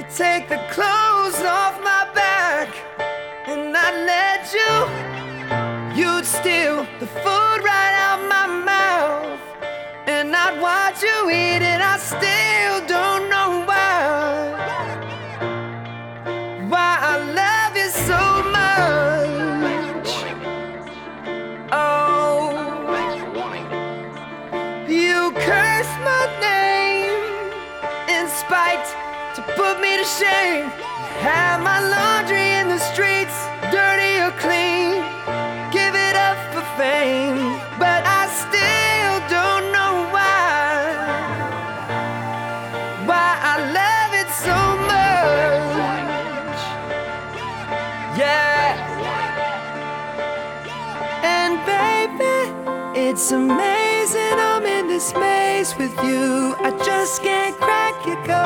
take the clothes off my back and I'd let you. You'd steal the food right out my mouth and I'd watch you eat it. I still don't know why I love you so much. Oh, you curse my name in spite to put me to shame. Have my laundry in the streets, dirty or clean, give it up for fame. But I still don't know why I love it so much. Yeah. And baby, it's amazing I'm in this maze with you. I just can't crack your code.